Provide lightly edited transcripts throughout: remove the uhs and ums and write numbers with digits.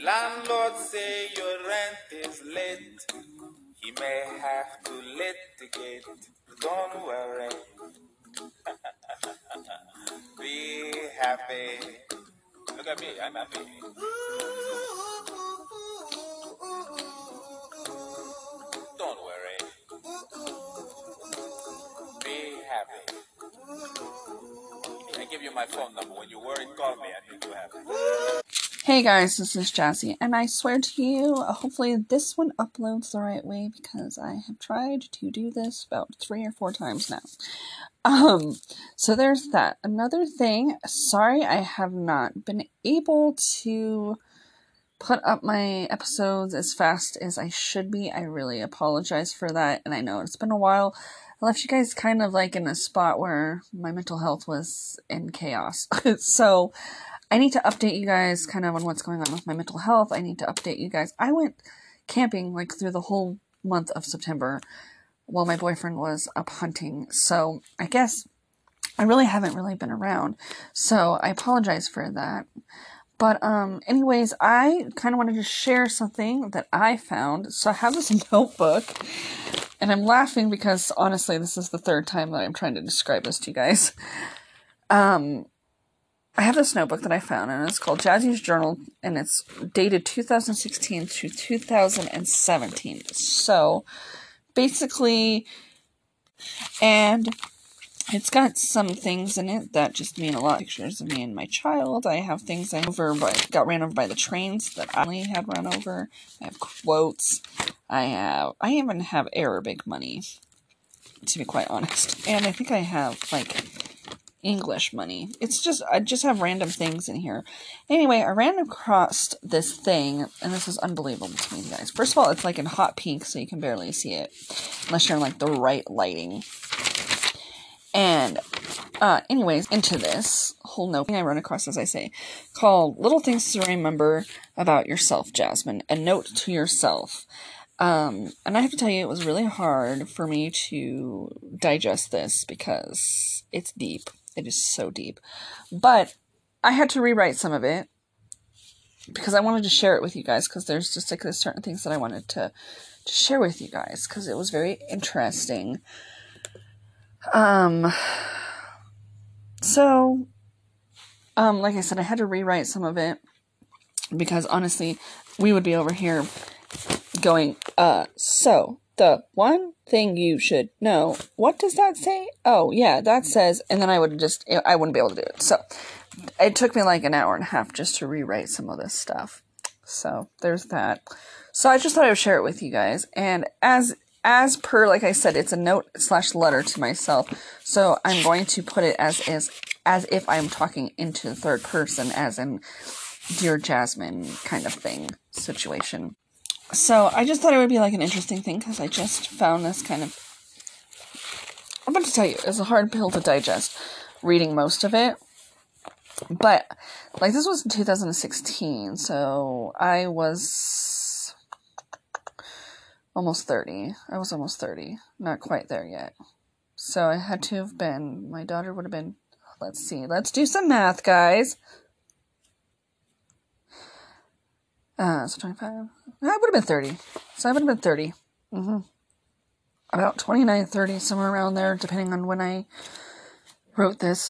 Landlord say your rent is late. He may have to litigate. Don't worry. Be happy. Look at me, I'm happy. Don't worry. Be happy. I give you my phone number. When you're worried, call me. I make you happy. Hey guys, this is Jazzy, and I swear to you, hopefully this one uploads the right way because I have tried to do this about 3 or 4 times now. So there's that. Another thing, sorry I have not been able to put up my episodes as fast as I should be. I really apologize for that, and I know it's been a while. I left you guys kind of like in a spot where my mental health was in chaos. So I need to update you guys kind of on what's going on with my mental health. I need to update you guys. I went camping like through the whole month of September while my boyfriend was up hunting. So I guess I really haven't really been around. So I apologize for that. But anyways, I kind of wanted to share something that I found. So I have this notebook, and I'm laughing because honestly, this is the 3rd time that I'm trying to describe this to you guys. I have this notebook that I found, and it's called Jazzy's Journal, and it's dated 2016 to 2017. So, basically, and it's got some things in it that just mean a lot. Pictures of me and my child. I have things I got ran over by the trains that I had run over. I have quotes. I even have Arabic money, to be quite honest. And I think I have, like, English money. I just have random things in here. Anyway, I ran across this thing, and this is unbelievable to me, guys. First of all, it's like in hot pink, so you can barely see it, unless you're in like the right lighting. And, anyways, into this whole note I run across, as I say, called Little Things to Remember About Yourself, Jasmine. A note to yourself. And I have to tell you, it was really hard for me to digest this because it's deep. It is so deep. But I had to rewrite some of it because I wanted to share it with you guys, because there's just like certain things that I wanted to share with you guys because it was very interesting. So, like I said, I had to rewrite some of it because honestly, we would be over here going, so the one thing you should know, what does that say? Oh, yeah, that says, and then I wouldn't be able to do it. So it took me like an hour and a half just to rewrite some of this stuff. So there's that. So I just thought I would share it with you guys. And as per, like I said, it's a note/letter to myself. So I'm going to put it as if I'm talking into the 3rd person, as in Dear Jasmine kind of thing situation. So I just thought it would be like an interesting thing because I just found this kind of, I'm about to tell you, it's a hard pill to digest reading most of it. But like this was in 2016, so I was almost 30. I was almost 30. Not quite there yet. So I had to have been, my daughter would have been, let's see, let's do some math, guys. So 25, I would have been 30. So I would have been 30. About 29, 30, somewhere around there, depending on when I wrote this.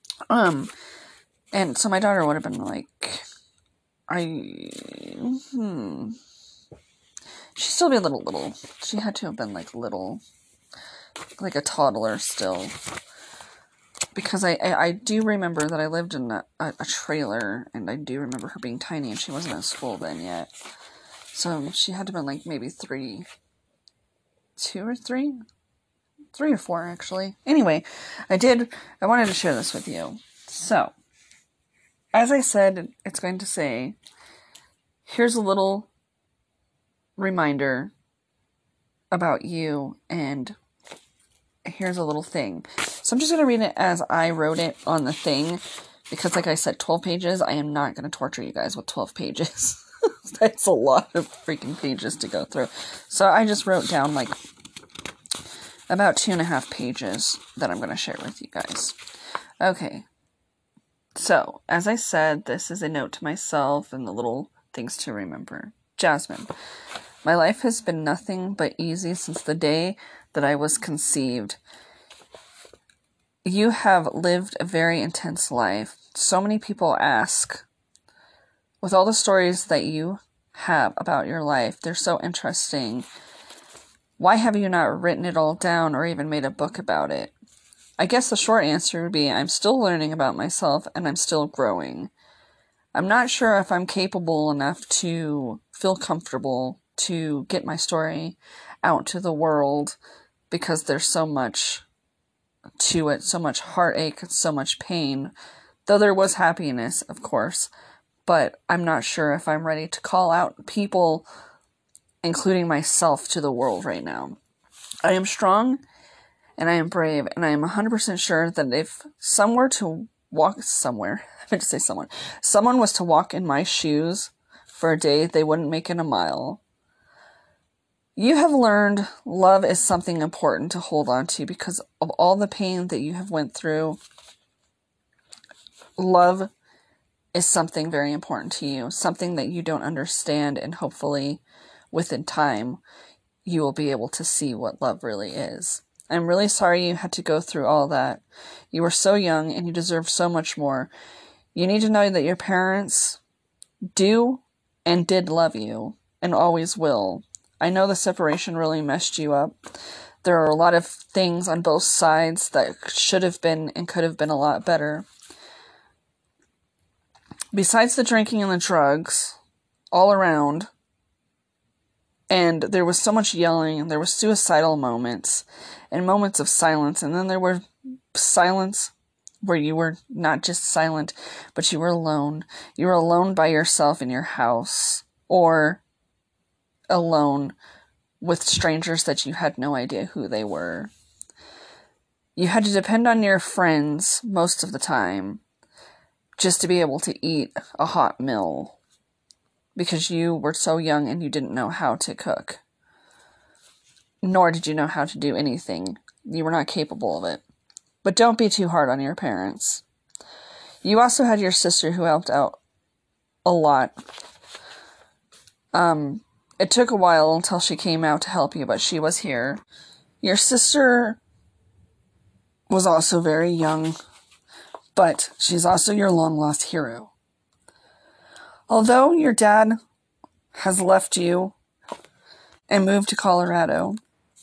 And so my daughter would have been like, she'd still be a little. She had to have been like little, like a toddler still. Because I do remember that I lived in a trailer, and I do remember her being tiny, and she wasn't in school then yet. So she had to have been like maybe 3 or 4 actually. Anyway, I wanted to share this with you. So, as I said, it's going to say, here's a little reminder about you, and here's a little thing. So I'm just going to read it as I wrote it on the thing, because like I said, 12 pages, I am not going to torture you guys with 12 pages. That's a lot of freaking pages to go through. So I just wrote down like about 2.5 pages that I'm going to share with you guys. Okay. So, as I said, this is a note to myself, and the little things to remember. Jasmine. My life has been nothing but easy since the day that I was conceived. You have lived a very intense life. So many people ask, with all the stories that you have about your life, they're so interesting. Why have you not written it all down or even made a book about it? I guess the short answer would be I'm still learning about myself and I'm still growing. I'm not sure if I'm capable enough to feel comfortable to get my story out to the world because there's so much to it, so much heartache, so much pain. Though there was happiness, of course, but I'm not sure if I'm ready to call out people, including myself, to the world right now. I am strong and I am brave, and I am 100% sure that if someone was to walk in my shoes for a day, they wouldn't make it a mile. You have learned love is something important to hold on to because of all the pain that you have went through. Love is something very important to you, something that you don't understand, and hopefully within time you will be able to see what love really is. I'm really sorry you had to go through all that. You were so young and you deserve so much more. You need to know that your parents do and did love you and always will. I know the separation really messed you up. There are a lot of things on both sides that should have been and could have been a lot better. Besides the drinking and the drugs, all around, and there was so much yelling, and there were suicidal moments, and moments of silence, and then there were silence where you were not just silent, but you were alone. You were alone by yourself in your house, or alone with strangers that you had no idea who they were. You had to depend on your friends most of the time just to be able to eat a hot meal because you were so young and you didn't know how to cook. Nor did you know how to do anything. You were not capable of it. But don't be too hard on your parents. You also had your sister who helped out a lot. It took a while until she came out to help you, but she was here. Your sister was also very young, but she's also your long-lost hero. Although your dad has left you and moved to Colorado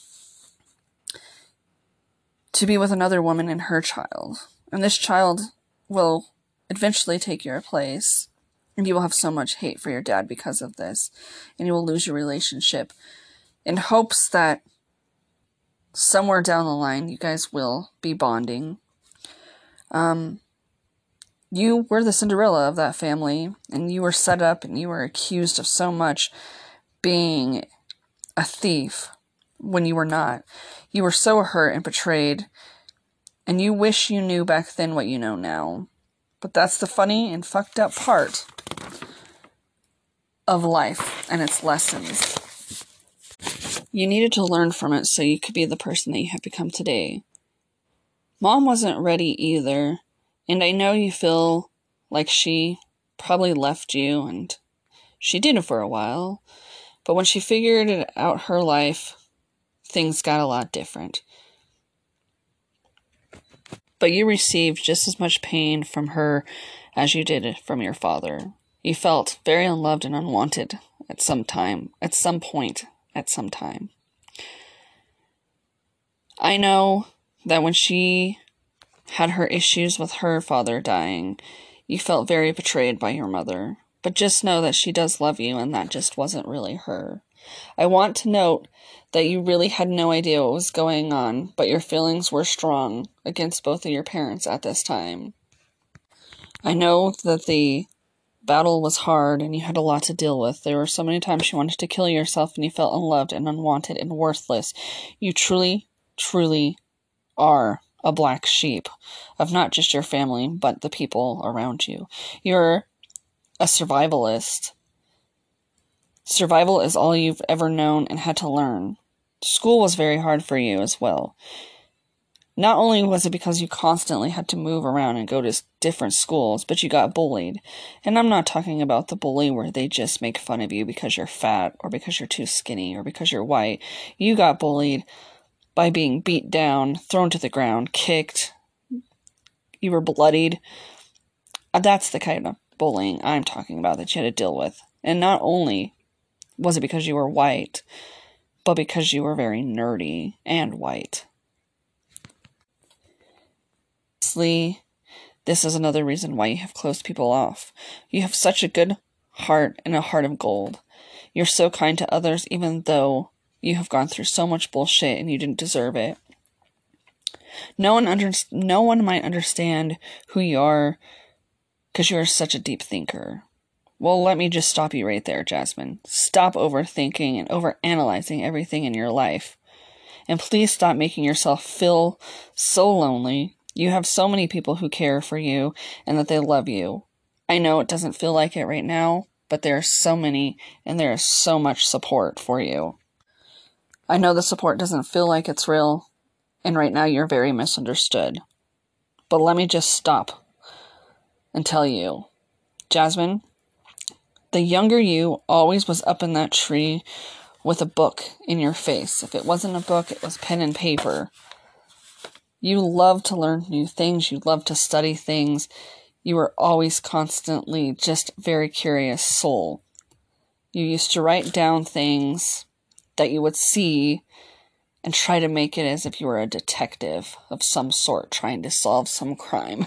to be with another woman and her child, and this child will eventually take your place, and you will have so much hate for your dad because of this, and you will lose your relationship in hopes that somewhere down the line you guys will be bonding. You were the Cinderella of that family, and you were set up and you were accused of so much being a thief when you were not. You were so hurt and betrayed, and you wish you knew back then what you know now. But that's the funny and fucked up part of life and its lessons. You needed to learn from it so you could be the person that you have become today. Mom wasn't ready either, and I know you feel like she probably left you, and she did it for a while, but when she figured out her life, things got a lot different. But you received just as much pain from her as you did from your father. You felt very unloved and unwanted at some time. I know that when she had her issues with her father dying, you felt very betrayed by your mother. But just know that she does love you, and that just wasn't really her. I want to note that you really had no idea what was going on, but your feelings were strong against both of your parents at this time. I know that the battle was hard and you had a lot to deal with. There were so many times you wanted to kill yourself and you felt unloved and unwanted and worthless. You truly, truly are a black sheep of not just your family, but the people around you. You're a survivalist. Survival is all you've ever known and had to learn. School was very hard for you as well. Not only was it because you constantly had to move around and go to different schools, but you got bullied. And I'm not talking about the bully where they just make fun of you because you're fat or because you're too skinny or because you're white. You got bullied by being beat down, thrown to the ground, kicked. You were bloodied. That's the kind of bullying I'm talking about that you had to deal with. And not only was it because you were white, but because you were very nerdy and white. This is another reason why you have closed people off. You have such a good heart and a heart of gold. You're so kind to others even though you have gone through so much bullshit and you didn't deserve it. No one might understand who you are because you are such a deep thinker. Well, let me just stop you right there, Jasmine. Stop overthinking and overanalyzing everything in your life. And please stop making yourself feel so lonely. You have so many people who care for you and that they love you. I know it doesn't feel like it right now, but there are so many and there is so much support for you. I know the support doesn't feel like it's real, and right now you're very misunderstood. But let me just stop and tell you, Jasmine, the younger you always was up in that tree with a book in your face. If it wasn't a book, it was pen and paper. You love to learn new things. You love to study things. You were always constantly just very curious soul. You used to write down things that you would see and try to make it as if you were a detective of some sort trying to solve some crime.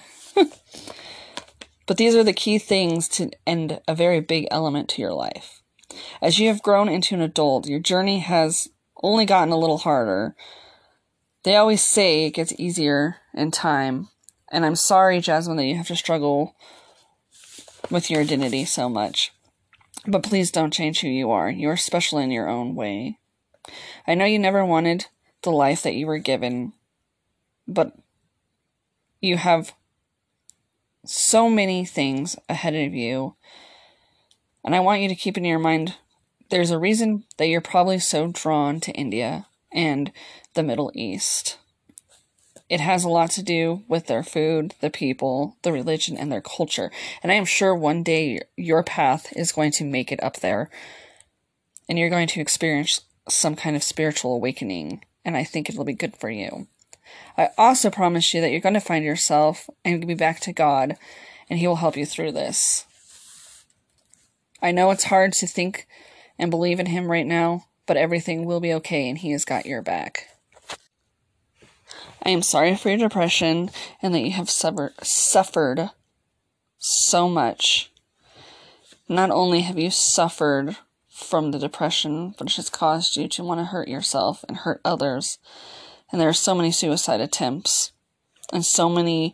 But these are the key things to end a very big element to your life. As you have grown into an adult, your journey has only gotten a little harder. They always say it gets easier in time. And I'm sorry, Jasmine, that you have to struggle with your identity so much. But please don't change who you are. You are special in your own way. I know you never wanted the life that you were given, but you have so many things ahead of you. And I want you to keep in your mind, there's a reason that you're probably so drawn to India and the Middle East. It has a lot to do with their food, the people, the religion, and their culture. And I am sure one day your path is going to make it up there. And you're going to experience some kind of spiritual awakening. And I think it'll be good for you. I also promise you that you're going to find yourself and be back to God. And He will help you through this. I know it's hard to think and believe in Him right now, but everything will be okay and He has got your back. I am sorry for your depression and that you have suffered so much. Not only have you suffered from the depression, but it has caused you to want to hurt yourself and hurt others. And there are so many suicide attempts and so many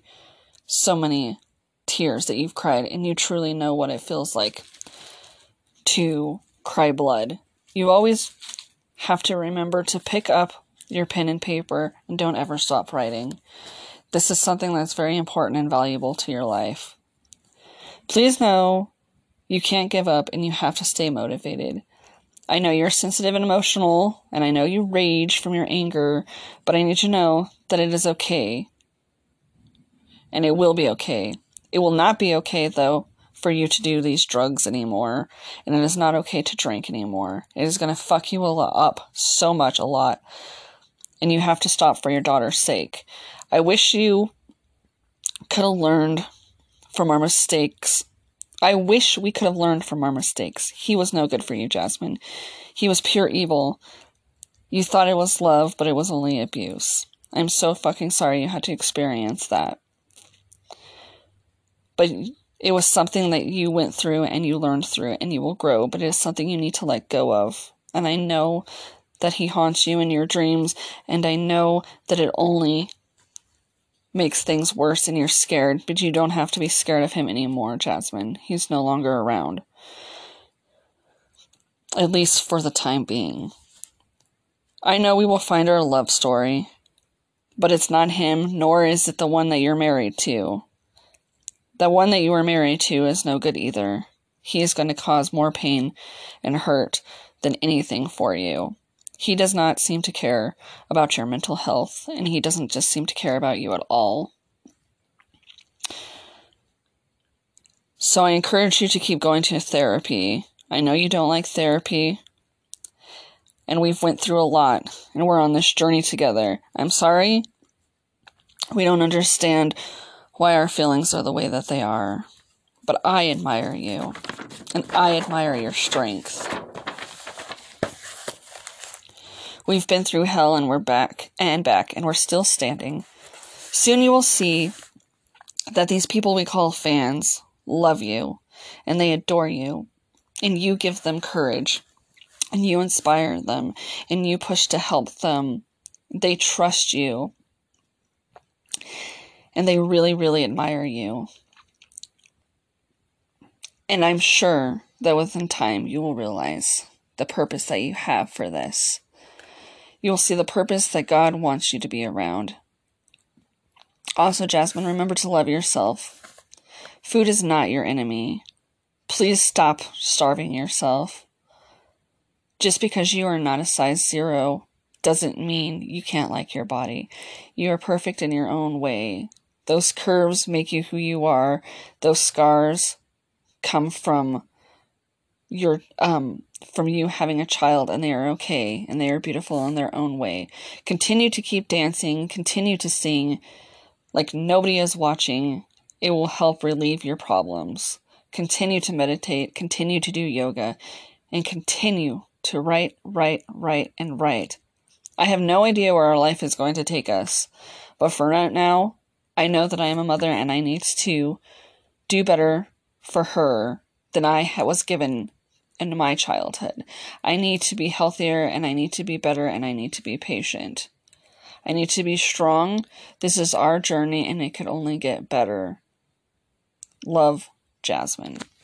tears that you've cried, and you truly know what it feels like to cry blood. You always have to remember to pick up your pen and paper and don't ever stop writing. This is something that's very important and valuable to your life. Please know you can't give up and you have to stay motivated. I know you're sensitive and emotional, and I know you rage from your anger, but I need you to know that it is okay. And it will be okay. It will not be okay, though, for you to do these drugs anymore, and it is not okay to drink anymore. It is going to fuck you up so much, a lot, and you have to stop for your daughter's sake. I wish you could have learned from our mistakes. I wish we could have learned from our mistakes. He was no good for you, Jasmine. He was pure evil. You thought it was love, but it was only abuse. I'm so fucking sorry you had to experience that. But it was something that you went through and you learned through it and you will grow, but it is something you need to let go of. And I know that he haunts you in your dreams, and I know that it only makes things worse and you're scared, but you don't have to be scared of him anymore, Jasmine. He's no longer around. At least for the time being. I know we will find our love story, but it's not him, nor is it the one that you're married to. The one that you were married to is no good either. He is going to cause more pain and hurt than anything for you. He does not seem to care about your mental health, and he doesn't just seem to care about you at all. So I encourage you to keep going to therapy. I know you don't like therapy, and we've went through a lot, and we're on this journey together. I'm sorry we don't understand why our feelings are the way that they are, but I admire you, and I admire your strength. We've been through hell, and we're back, and we're still standing. Soon you will see that these people we call fans love you, and they adore you, and you give them courage, and you inspire them, and you push to help them. They trust you, and they really, really admire you. And I'm sure that within time you will realize the purpose that you have for this. You will see the purpose that God wants you to be around. Also, Jasmine, remember to love yourself. Food is not your enemy. Please stop starving yourself. Just because you are not a size 0 doesn't mean you can't like your body. You are perfect in your own way. Those curves make you who you are. Those scars come from you having a child, and they are okay, and they are beautiful in their own way. Continue to keep dancing, continue to sing like nobody is watching. It will help relieve your problems. Continue to meditate, continue to do yoga, and continue to write. I have no idea where our life is going to take us, but for right now, I know that I am a mother, and I need to do better for her than I was given in my childhood. I need to be healthier, and I need to be better, and I need to be patient. I need to be strong. This is our journey, and it could only get better. Love, Jasmine.